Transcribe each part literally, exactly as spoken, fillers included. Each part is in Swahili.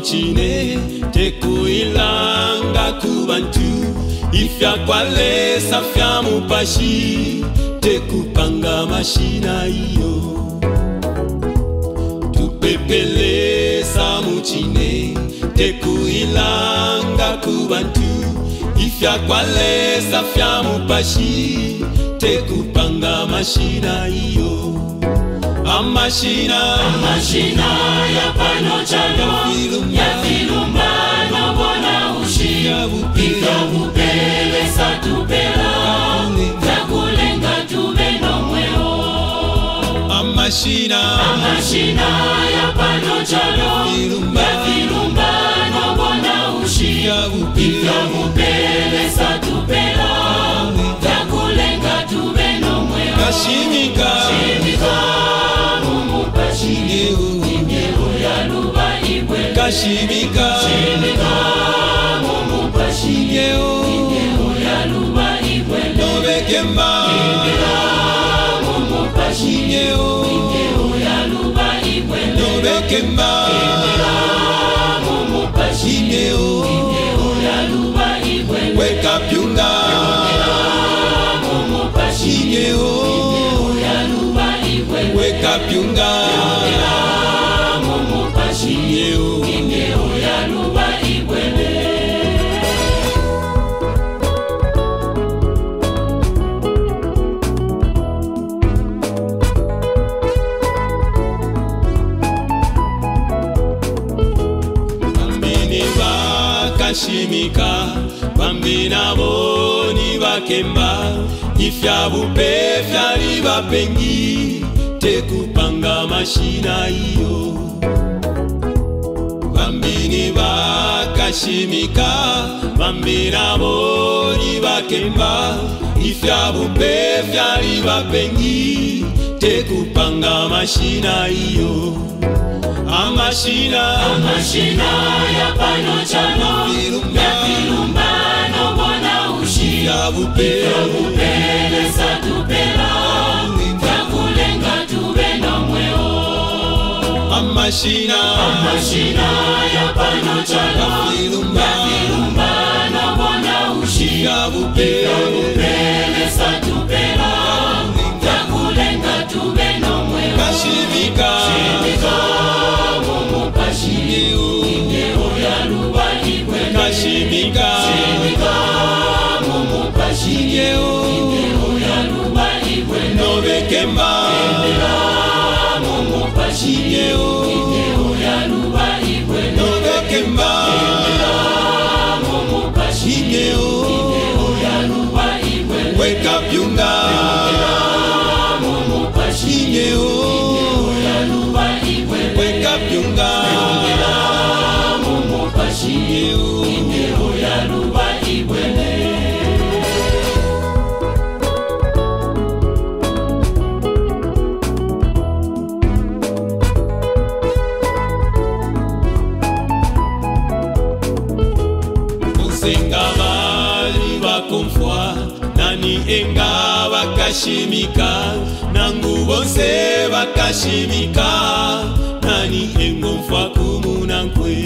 muchine tekuilanga kubantu ifya kwale safya mupashi tekupanga mashina iyo tupepele sa muchine tekuilanga kubantu ifya kwale safya mupashi tekupanga mashina iyo amashina amashina ya pano chalo ya filumba no bona ushi ika bupele satupela ya kulenga tubeno mweo amashina amashina ya pano chalo ya filumba no bona ushi ika bupele satupela ya kulenga tubeno mweo kashimika kashimika Kashimika Kashimika Mungu Pashingeo Ingeo ya luba ibwele Novekemba Ingeo Mungu Pashingeo Ingeo ya luba ibwele Novekemba Mungu Pashingeo Ingeo ya luba ibwele Weka pyunga Mungu Pashingeo Ingeo ya luba ibwele Weka pyunga Mungu Pashingeo Ingeo ya luba ibwele Bambini bakashimika Bambina boni bakemba Ifya bupe fyali bapengi Tekupanga mashina iyo Bambini bakashimika Bambina boni bakemba Ifya bupe fyali bapengi Tekupanga mashina iyo Amashina Amashina ya pano chano Ya filumba no bona ushi Ya bupe Ya bupele satupela Ya kulenga tubeno mweo Amashina Amashina ya pano chano Ya filumba Ya filumba no bona ushi Ya bupe Ya bupele satupela Ya kulenga tubeno mweo Kashimika Kashimika Mungu Pashingeo Ingeo ya luba ibwele Kashimika Kashimika Mungu Pashingeo Ingeo ya luba ibwele Novekemba Mungu Pashingeo Ingeo ya luba ibwele Novekemba Mungu Pashingeo Ingeo ya luba ibwele Weka pyunga Mungu Pashingeo Ingeo ya luba ibwele Weka pyunga Mungu Pashingeo Ingeo ya luba ibwele Musenga bali bakomfwa Nani enga bakashimika Nangu bonse bakashimika Nani engomfwa kumunankwe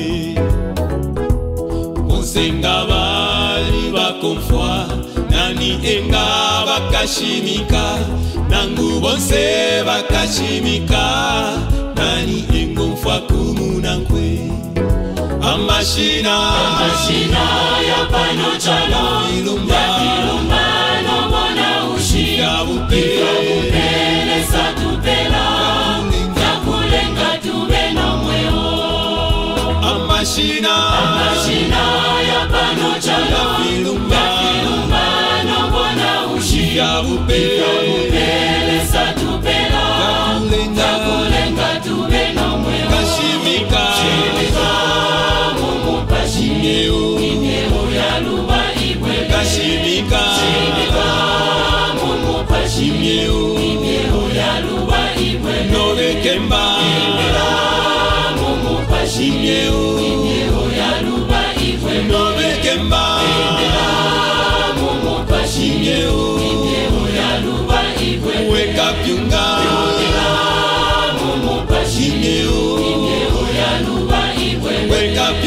Musenga bali bakomfwa Nani enga bakashimika Nangu bonse bakashimika Nani engomfwa kumunankwe Amashina Amashina ya pano chalo Filumba Ya filumba no bona ushi Ya bupe Ya bupele satupela Ya kulenga tubeno mweo Amashina Amashina ya pano chalo Ya filumba Ya filumba no bona ushi Ya bupe Ya bupele satupela Ya kulenga tubeno mweo Kashimika Kashimika Mungu Pashingeo Ingeo ya luba ibwele Kashimika Kashimika Mungu Pashingeo Ingeo ya luba ibwele Novekemba Mungu Pashingeo Ingeo ya luba ibwele Novekemba Mungu Pashingeo Ingeo ya luba ibwele Weka pyunga Mungu Pashingeo Ingeo ya luba ibwele Weka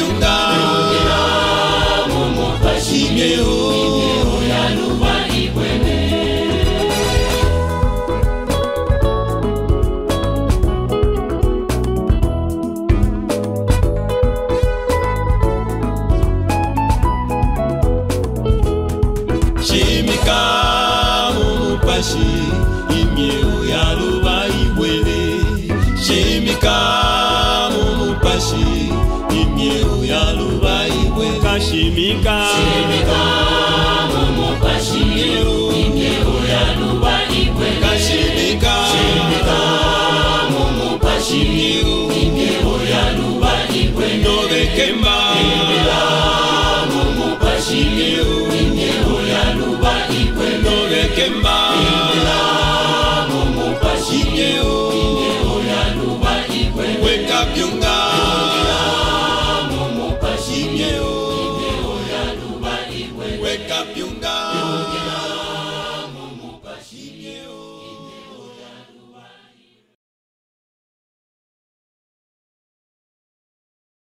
Shimika Shimika mumu pashiru Ingeo ya luba ikwe Kashimika Shimika mumu pashiru Ingeo ya luba ikwe Nove kemba Imbila mumu pashiru Ingeo ya luba ikwe Nove kemba